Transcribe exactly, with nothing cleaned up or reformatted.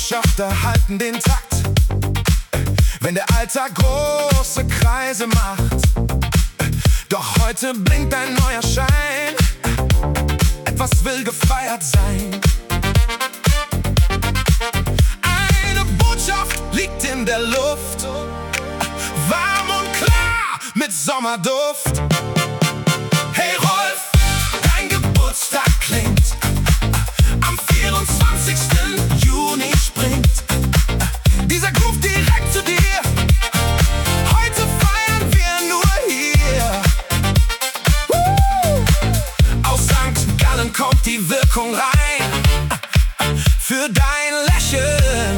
Botschafter halten den Takt, wenn der Alltag große Kreise macht. Doch heute blinkt ein neuer Schein, etwas will gefeiert sein. Eine Botschaft liegt in der Luft, warm und klar mit Sommerduft. Hey Rolf, dein Geburtstag klingt, am vierundzwanzigsten Juni springt dieser Groove direkt zu dir. Heute feiern wir nur hier. uh! Aus Sankt Gallen kommt die Wirkung rein, für dein Lächeln